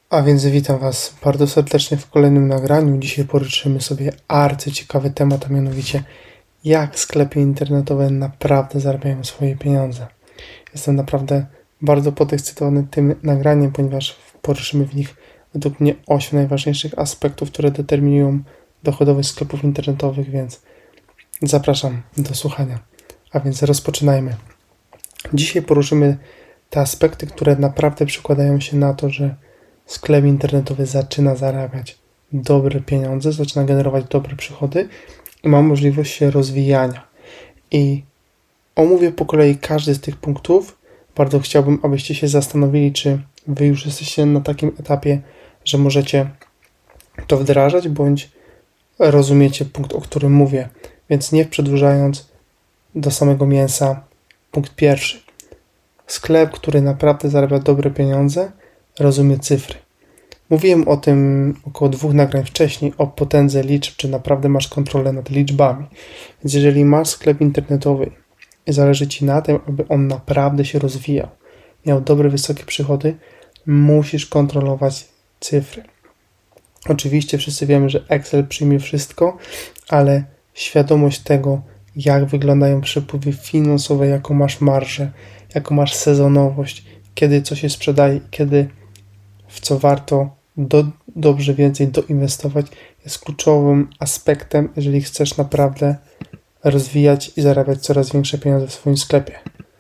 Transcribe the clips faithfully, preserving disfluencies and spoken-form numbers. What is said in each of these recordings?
A więc witam Was bardzo serdecznie w kolejnym nagraniu. Dzisiaj poruszymy sobie arcyciekawy temat, a mianowicie jak sklepy internetowe naprawdę zarabiają swoje pieniądze. Jestem naprawdę bardzo podekscytowany tym nagraniem, ponieważ poruszymy w nich według mnie osiem najważniejszych aspektów, które determinują dochodowość sklepów internetowych, więc zapraszam do słuchania. A więc rozpoczynajmy. Dzisiaj poruszymy te aspekty, które naprawdę przekładają się na to, że sklep internetowy zaczyna zarabiać dobre pieniądze, zaczyna generować dobre przychody i ma możliwość się rozwijania. I omówię po kolei każdy z tych punktów. Bardzo chciałbym, abyście się zastanowili, czy Wy już jesteście na takim etapie, że możecie to wdrażać, bądź rozumiecie punkt, o którym mówię. Więc nie przedłużając do samego mięsa, punkt pierwszy. Sklep, który naprawdę zarabia dobre pieniądze, rozumie cyfry. Mówiłem o tym około dwóch nagrań wcześniej, o potędze liczb, czy naprawdę masz kontrolę nad liczbami. Więc jeżeli masz sklep internetowy i zależy Ci na tym, aby on naprawdę się rozwijał, miał dobre, wysokie przychody, musisz kontrolować cyfry. Oczywiście wszyscy wiemy, że Excel przyjmie wszystko, ale świadomość tego, jak wyglądają przepływy finansowe, jaką masz marżę, jaką masz sezonowość, kiedy co się sprzedaje, kiedy w co warto do, dobrze więcej doinwestować, jest kluczowym aspektem, jeżeli chcesz naprawdę rozwijać i zarabiać coraz większe pieniądze w swoim sklepie.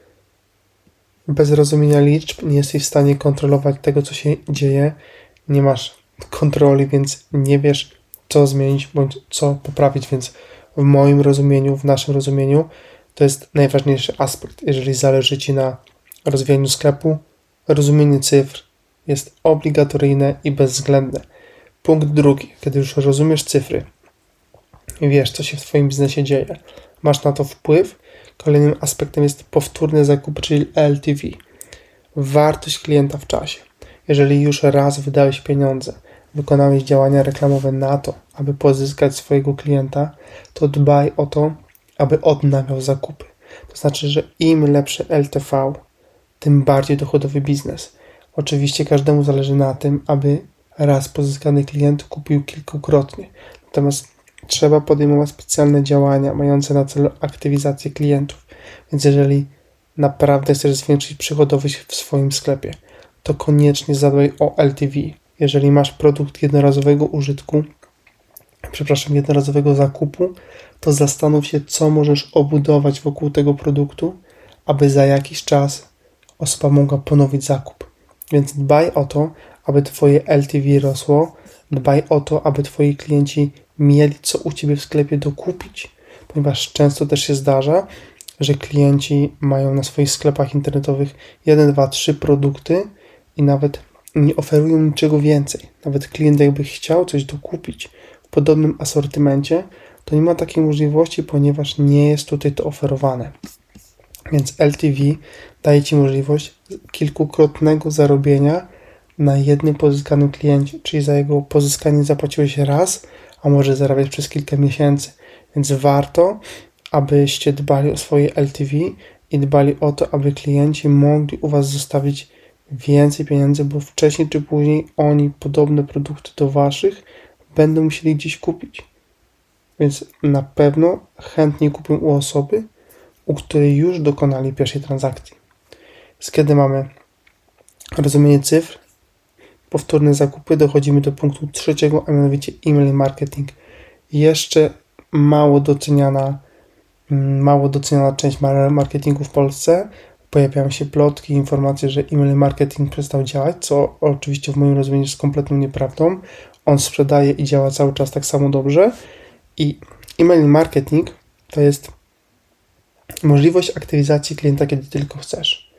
Bez rozumienia liczb nie jesteś w stanie kontrolować tego, co się dzieje, nie masz kontroli, więc nie wiesz, co zmienić bądź co poprawić, więc w moim rozumieniu, w naszym rozumieniu to jest najważniejszy aspekt. Jeżeli zależy Ci na rozwijaniu sklepu, rozumienie cyfr jest obligatoryjne i bezwzględne. Punkt drugi. Kiedy już rozumiesz cyfry i wiesz, co się w Twoim biznesie dzieje, masz na to wpływ, kolejnym aspektem jest powtórne zakupy, czyli L T V. Wartość klienta w czasie. Jeżeli już raz wydałeś pieniądze, wykonałeś działania reklamowe na to, aby pozyskać swojego klienta, to dbaj o to, aby odnawiał zakupy. To znaczy, że im lepsze L T V, tym bardziej dochodowy biznes. Oczywiście każdemu zależy na tym, aby raz pozyskany klient kupił kilkukrotnie. Natomiast trzeba podejmować specjalne działania mające na celu aktywizację klientów. Więc jeżeli naprawdę chcesz zwiększyć przychodowość w swoim sklepie, to koniecznie zadbaj o L T V. Jeżeli masz produkt jednorazowego użytku, przepraszam, jednorazowego zakupu, to zastanów się, co możesz obudować wokół tego produktu, aby za jakiś czas osoba mogła ponowić zakup. Więc dbaj o to, aby Twoje L T V rosło, dbaj o to, aby Twoi klienci mieli co u Ciebie w sklepie dokupić, ponieważ często też się zdarza, że klienci mają na swoich sklepach internetowych jeden, dwa, trzy produkty i nawet nie oferują niczego więcej. Nawet klient jakby chciał coś dokupić w podobnym asortymencie, to nie ma takiej możliwości, ponieważ nie jest tutaj to oferowane. Więc L T V daje Ci możliwość kilkukrotnego zarobienia na jednym pozyskanym kliencie, czyli za jego pozyskanie zapłaciłeś raz, a może zarabiać przez kilka miesięcy. Więc warto, abyście dbali o swoje L T V i dbali o to, aby klienci mogli u Was zostawić więcej pieniędzy, bo wcześniej czy później oni podobne produkty do Waszych będą musieli gdzieś kupić. Więc na pewno chętnie kupią u osoby, u której już dokonali pierwszej transakcji. Więc kiedy mamy rozumienie cyfr, powtórne zakupy, dochodzimy do punktu trzeciego, a mianowicie e-mail marketing. Jeszcze mało doceniana, mało doceniana część marketingu w Polsce. Pojawiają się plotki, informacje, że e-mail marketing przestał działać, co oczywiście w moim rozumieniu jest kompletną nieprawdą. On sprzedaje i działa cały czas tak samo dobrze. I e-mail marketing to jest możliwość aktywizacji klienta, kiedy tylko chcesz.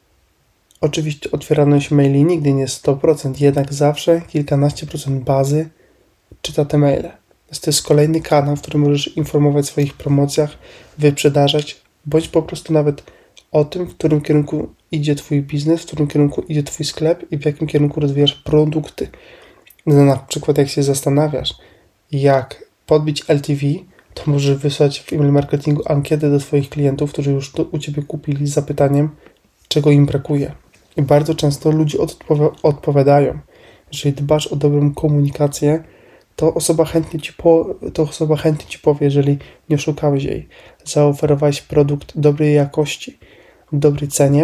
Oczywiście otwieralność maili nigdy nie jest sto procent, jednak zawsze kilkanaście procent bazy czyta te maile. To jest kolejny kanał, w którym możesz informować o swoich promocjach, wyprzedażać, bądź po prostu nawet o tym, w którym kierunku idzie Twój biznes, w którym kierunku idzie Twój sklep i w jakim kierunku rozwijasz produkty. Na przykład jak się zastanawiasz, jak podbić L T V, to możesz wysłać w e-mail marketingu ankietę do Twoich klientów, którzy już to u Ciebie kupili z zapytaniem, czego im brakuje. I bardzo często ludzie odpowi- odpowiadają. jeżeli dbasz o dobrą komunikację, to osoba chętnie ci, po, to osoba chętnie ci powie, jeżeli nie oszukałeś jej. Zaoferowałeś produkt dobrej jakości, w dobrej cenie,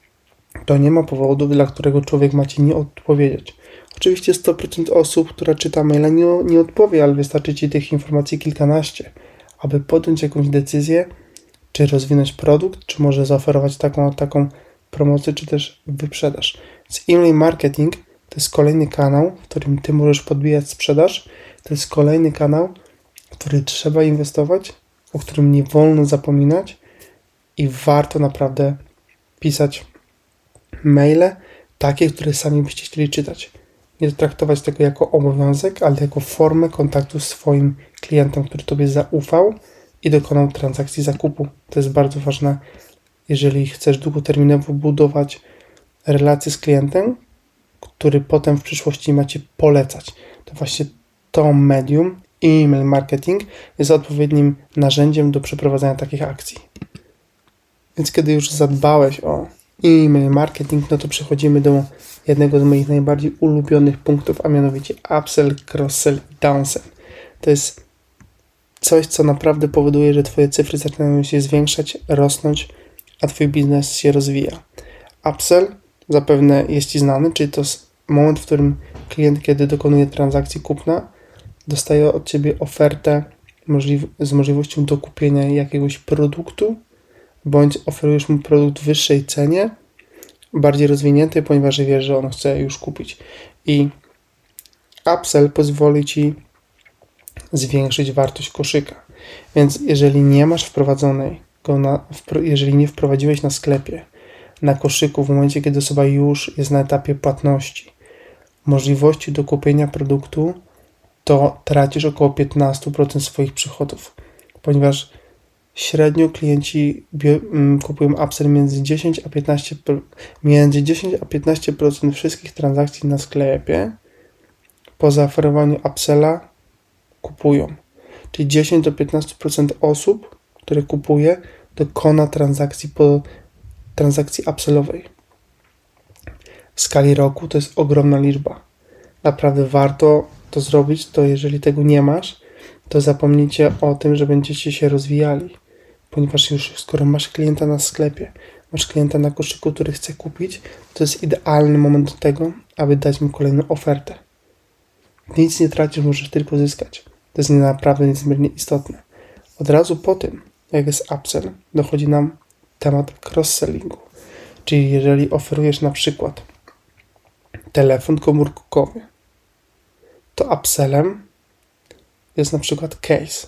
to nie ma powodu, dla którego człowiek ma ci nie odpowiedzieć. Oczywiście sto procent osób, która czyta maila, nie, nie odpowie, ale wystarczy ci tych informacji kilkanaście, aby podjąć jakąś decyzję, czy rozwinąć produkt, czy może zaoferować taką, taką promocję, czy też wyprzedaż. Więc e-mail marketing to jest kolejny kanał, w którym ty możesz podbijać sprzedaż. To jest kolejny kanał, w który trzeba inwestować, o którym nie wolno zapominać i warto naprawdę pisać maile takie, które sami byście chcieli czytać. Nie traktować tego jako obowiązek, ale jako formę kontaktu z swoim klientem, który tobie zaufał i dokonał transakcji zakupu. To jest bardzo ważne, jeżeli chcesz długoterminowo budować relacje z klientem, który potem w przyszłości macie polecać. To właśnie to medium, e-mail marketing, jest odpowiednim narzędziem do przeprowadzania takich akcji. Więc kiedy już zadbałeś o e-mail marketing, no to przechodzimy do jednego z moich najbardziej ulubionych punktów, a mianowicie upsell, cross-sell i downsell. To jest coś, co naprawdę powoduje, że twoje cyfry zaczynają się zwiększać, rosnąć, a twój biznes się rozwija. Upsell zapewne jest ci znany, czyli to jest moment, w którym klient, kiedy dokonuje transakcji kupna, dostaje od ciebie ofertę możliw- z możliwością dokupienia jakiegoś produktu, bądź oferujesz mu produkt w wyższej cenie, bardziej rozwinięty, ponieważ wiesz, że on chce już kupić. I upsell pozwoli ci zwiększyć wartość koszyka. Więc jeżeli nie masz wprowadzonej go na, jeżeli nie wprowadziłeś na sklepie, na koszyku w momencie, kiedy osoba już jest na etapie płatności, możliwości do kupienia produktu, to tracisz około piętnaście procent swoich przychodów, ponieważ średnio klienci kupują upsell między dziesięć a piętnaście procent, między dziesięć a piętnaście procent wszystkich transakcji na sklepie po zaoferowaniu upsella kupują. Czyli dziesięć do piętnastu procent osób, które kupuje, dokona transakcji po transakcji upsellowej. W skali roku to jest ogromna liczba. Naprawdę warto to zrobić, to jeżeli tego nie masz, to zapomnijcie o tym, że będziecie się rozwijali, ponieważ już skoro masz klienta na sklepie, masz klienta na koszyku, który chce kupić, to jest idealny moment do tego, aby dać mu kolejną ofertę. Nic nie tracisz, możesz tylko zyskać. To jest naprawdę niezmiernie istotne. Od razu po tym, jak jest upsell, dochodzi nam temat cross-sellingu. Czyli jeżeli oferujesz na przykład telefon komórkowy, to upsellem jest na przykład case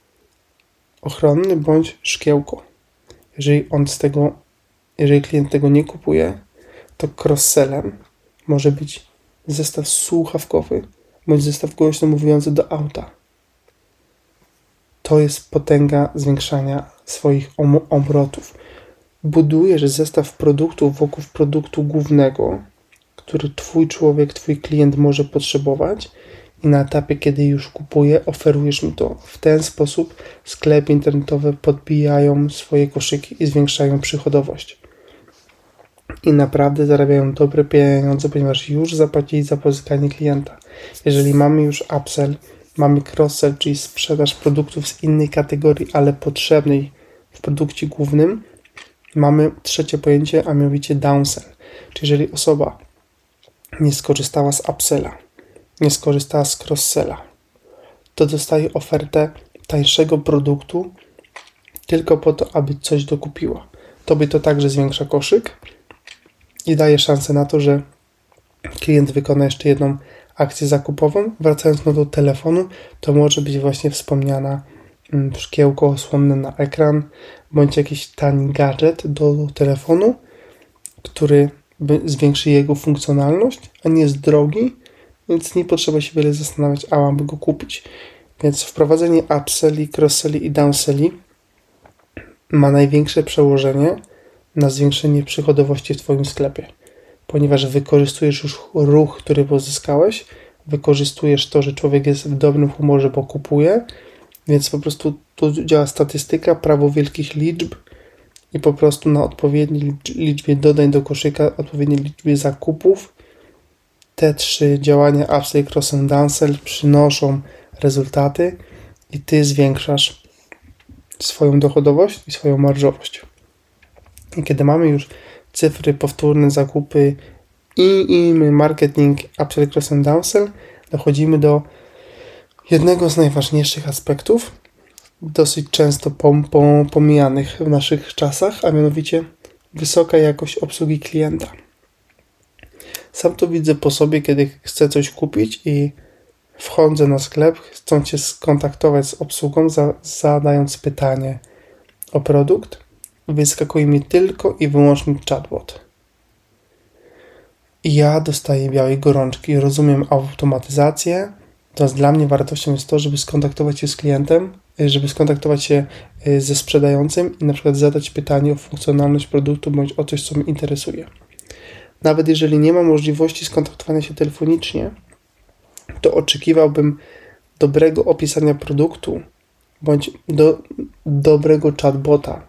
ochronny bądź szkiełko. Jeżeli on z tego, jeżeli klient tego nie kupuje, to cross-sellem może być zestaw słuchawkowy bądź zestaw głośno mówiący do auta. To jest potęga zwiększania swoich obrotów. Budujesz zestaw produktów wokół produktu głównego, który twój człowiek, twój klient może potrzebować i na etapie, kiedy już kupuje, oferujesz mu to. W ten sposób sklepy internetowe podbijają swoje koszyki i zwiększają przychodowość. I naprawdę zarabiają dobre pieniądze, ponieważ już zapłacili za pozyskanie klienta. Jeżeli mamy już upsell, mamy cross-sell, czyli sprzedaż produktów z innej kategorii, ale potrzebnej w produkcie głównym, mamy trzecie pojęcie, a mianowicie downsell. Czyli jeżeli osoba nie skorzystała z upsella, nie skorzystała z cross-sella, to dostaje ofertę tańszego produktu tylko po to, aby coś dokupiła. Tobie to także zwiększa koszyk i daje szansę na to, że klient wykona jeszcze jedną akcję zakupową. Wracając no do telefonu, to może być właśnie wspomniana szkiełko osłonne na ekran, bądź jakiś tani gadżet do telefonu, który zwiększy jego funkcjonalność, a nie jest drogi, więc nie potrzeba się wiele zastanawiać, a aby go kupić. Więc wprowadzenie upselli, cross-selli i downselli ma największe przełożenie na zwiększenie przychodowości w twoim sklepie, ponieważ wykorzystujesz już ruch, który pozyskałeś, wykorzystujesz to, że człowiek jest w dobrym humorze, bo kupuje, więc po prostu tu działa statystyka, prawo wielkich liczb i po prostu na odpowiedniej liczbie dodaj do koszyka odpowiedniej liczbie zakupów, te trzy działania upsell, cross-sell, downsell przynoszą rezultaty i Ty zwiększasz swoją dochodowość i swoją marżowość. I kiedy mamy już cyfry, powtórne zakupy i, i marketing, upsell, cross-sell, downsell, dochodzimy do jednego z najważniejszych aspektów, dosyć często pom, pom, pomijanych w naszych czasach, a mianowicie wysoka jakość obsługi klienta. Sam to widzę po sobie, kiedy chcę coś kupić i wchodzę na sklep, chcąc się skontaktować z obsługą, za, zadając pytanie o produkt, wyskakuje mi tylko i wyłącznie chatbot. I ja dostaję białej gorączki, rozumiem automatyzację, natomiast dla mnie wartością jest to, żeby skontaktować się z klientem, żeby skontaktować się ze sprzedającym i na przykład zadać pytanie o funkcjonalność produktu bądź o coś, co mnie interesuje. Nawet jeżeli nie ma możliwości skontaktowania się telefonicznie, to oczekiwałbym dobrego opisania produktu bądź do, dobrego chatbota.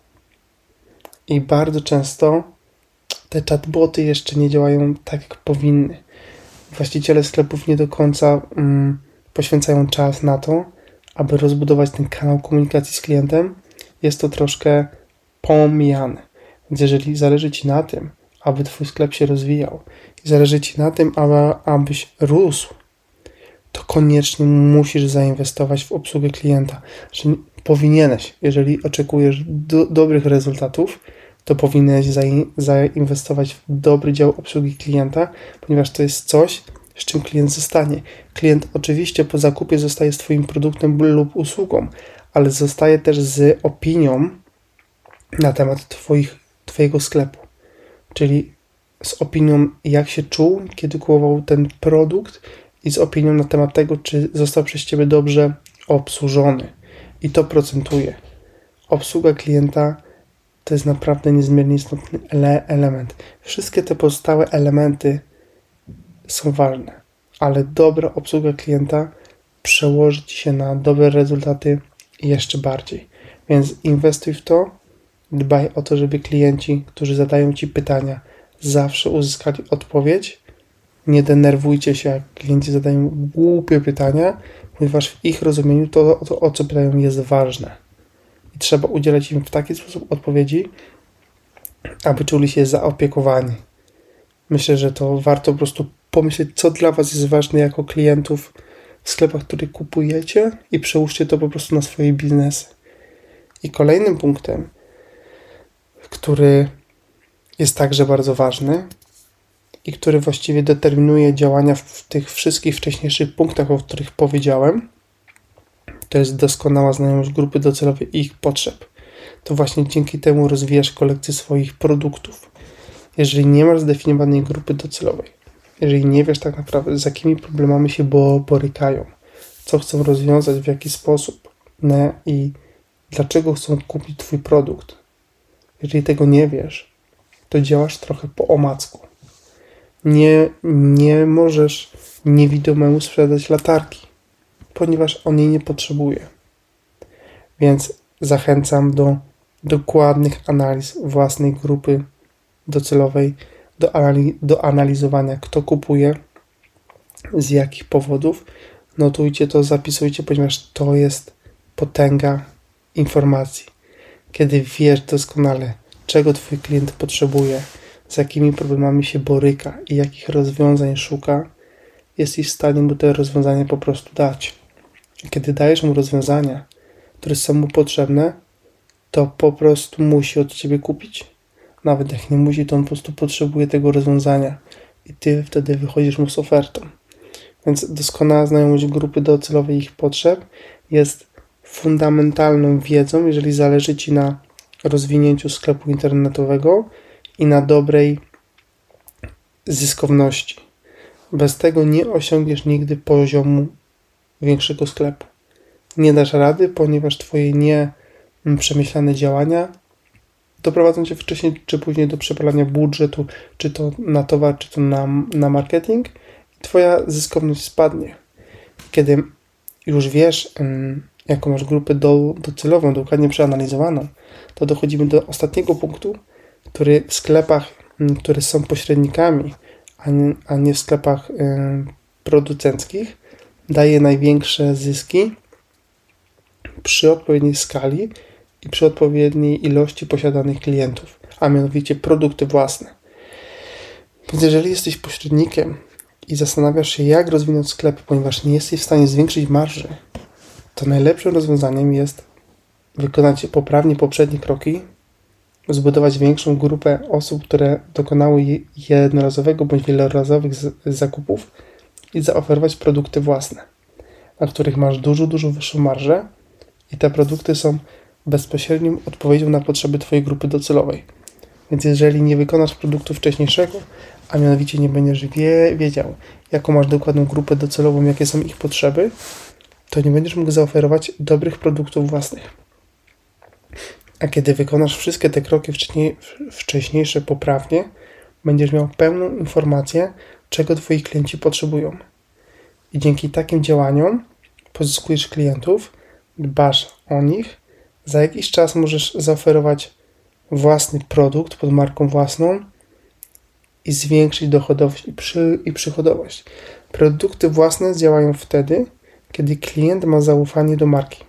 I bardzo często te chatboty jeszcze nie działają tak, jak powinny. Właściciele sklepów nie do końca um, poświęcają czas na to, aby rozbudować ten kanał komunikacji z klientem. Jest to troszkę pomijane. Więc jeżeli zależy Ci na tym, aby Twój sklep się rozwijał i zależy Ci na tym, aby, abyś rósł, to koniecznie musisz zainwestować w obsługę klienta. Że powinieneś, jeżeli oczekujesz do, dobrych rezultatów, to powinieneś zainwestować w dobry dział obsługi klienta, ponieważ to jest coś, z czym klient zostanie. Klient oczywiście po zakupie zostaje z Twoim produktem lub usługą, ale zostaje też z opinią na temat twoich, Twojego sklepu. Czyli z opinią, jak się czuł, kiedy kupował ten produkt i z opinią na temat tego, czy został przez Ciebie dobrze obsłużony. I to procentuje. Obsługa klienta to jest naprawdę niezmiernie istotny ele- element. Wszystkie te pozostałe elementy są ważne, ale dobra obsługa klienta przełoży Ci się na dobre rezultaty jeszcze bardziej. Więc inwestuj w to, dbaj o to, żeby klienci, którzy zadają Ci pytania, zawsze uzyskali odpowiedź. Nie denerwujcie się, jak klienci zadają głupie pytania, ponieważ w ich rozumieniu to, to o co pytają, jest ważne. I trzeba udzielać im w taki sposób odpowiedzi, aby czuli się zaopiekowani. Myślę, że to warto po prostu pomyśleć, co dla Was jest ważne jako klientów w sklepach, które kupujecie i przełóżcie to po prostu na swoje biznesy. I kolejnym punktem, który jest także bardzo ważny i który właściwie determinuje działania w tych wszystkich wcześniejszych punktach, o których powiedziałem, to jest doskonała znajomość grupy docelowej i ich potrzeb. To właśnie dzięki temu rozwijasz kolekcję swoich produktów. Jeżeli nie masz zdefiniowanej grupy docelowej, jeżeli nie wiesz tak naprawdę, z jakimi problemami się borykają, co chcą rozwiązać, w jaki sposób ne, i dlaczego chcą kupić Twój produkt, jeżeli tego nie wiesz, to działasz trochę po omacku. Nie, nie możesz niewidomemu sprzedać latarki, ponieważ on jej nie potrzebuje. Więc zachęcam do dokładnych analiz własnej grupy docelowej, do, anali- do analizowania, kto kupuje, z jakich powodów. Notujcie to, zapisujcie, ponieważ to jest potęga informacji. Kiedy wiesz doskonale, czego Twój klient potrzebuje, z jakimi problemami się boryka i jakich rozwiązań szuka, jesteś w stanie mu te rozwiązania po prostu dać. Kiedy dajesz mu rozwiązania, które są mu potrzebne, to po prostu musi od Ciebie kupić. Nawet jak nie musi, to on po prostu potrzebuje tego rozwiązania i Ty wtedy wychodzisz mu z ofertą. Więc doskonała znajomość grupy docelowej i ich potrzeb jest fundamentalną wiedzą, jeżeli zależy Ci na rozwinięciu sklepu internetowego i na dobrej zyskowności. Bez tego nie osiągniesz nigdy poziomu większego sklepu. Nie dasz rady, ponieważ Twoje nieprzemyślane działania doprowadzą Cię wcześniej czy później do przepalania budżetu, czy to na towar, czy to na, na marketing i Twoja zyskowność spadnie. Kiedy już wiesz, jaką masz grupę do, docelową, dokładnie przeanalizowaną, to dochodzimy do ostatniego punktu, który w sklepach, które są pośrednikami, a nie, a nie w sklepach y, producenckich, daje największe zyski przy odpowiedniej skali i przy odpowiedniej ilości posiadanych klientów, a mianowicie produkty własne. Więc jeżeli jesteś pośrednikiem i zastanawiasz się, jak rozwinąć sklep, ponieważ nie jesteś w stanie zwiększyć marży, to najlepszym rozwiązaniem jest wykonać poprawnie poprzednie kroki, zbudować większą grupę osób, które dokonały jednorazowego bądź wielorazowych zakupów i zaoferować produkty własne, na których masz dużo, dużo wyższą marżę i te produkty są bezpośrednią odpowiedzią na potrzeby Twojej grupy docelowej. Więc jeżeli nie wykonasz produktu wcześniejszego, a mianowicie nie będziesz wie, wiedział, jaką masz dokładną grupę docelową, jakie są ich potrzeby, to nie będziesz mógł zaoferować dobrych produktów własnych. A kiedy wykonasz wszystkie te kroki wcześniej, wcześniejsze poprawnie, będziesz miał pełną informację, czego Twoi klienci potrzebują. I dzięki takim działaniom pozyskujesz klientów, dbasz o nich, za jakiś czas możesz zaoferować własny produkt pod marką własną i zwiększyć dochodowość i, przy, i przychodowość. Produkty własne działają wtedy, kiedy klient ma zaufanie do marki.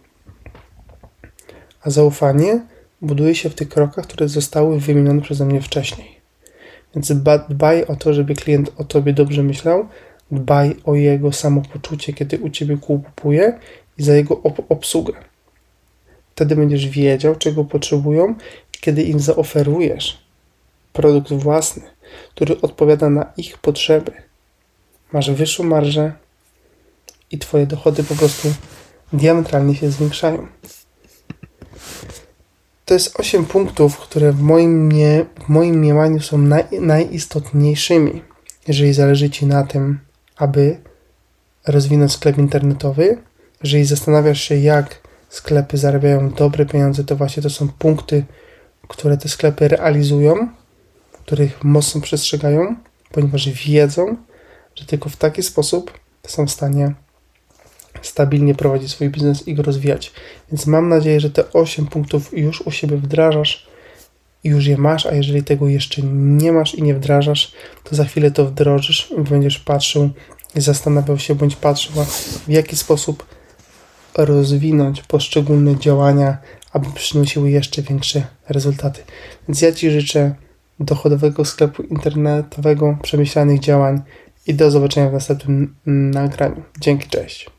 A zaufanie buduje się w tych krokach, które zostały wymienione przeze mnie wcześniej. Więc dbaj o to, żeby klient o Tobie dobrze myślał, dbaj o jego samopoczucie, kiedy u Ciebie kupuje i za jego ob- obsługę. Wtedy będziesz wiedział, czego potrzebują, kiedy im zaoferujesz produkt własny, który odpowiada na ich potrzeby. Masz wyższą marżę i Twoje dochody po prostu diametralnie się zwiększają. To jest osiem punktów, które w moim, mie- w moim mniemaniu są naj- najistotniejszymi, jeżeli zależy Ci na tym, aby rozwinąć sklep internetowy. Jeżeli zastanawiasz się, jak sklepy zarabiają dobre pieniądze, to właśnie to są punkty, które te sklepy realizują, których mocno przestrzegają, ponieważ wiedzą, że tylko w taki sposób są w stanie stabilnie prowadzić swój biznes i go rozwijać. Więc mam nadzieję, że te osiem punktów już u siebie wdrażasz i już je masz, a jeżeli tego jeszcze nie masz i nie wdrażasz, to za chwilę to wdrożysz i będziesz patrzył i zastanawiał się, bądź patrzyła, w jaki sposób rozwinąć poszczególne działania, aby przynosiły jeszcze większe rezultaty. Więc ja Ci życzę dochodowego sklepu internetowego, przemyślanych działań i do zobaczenia w następnym nagraniu. Dzięki, cześć.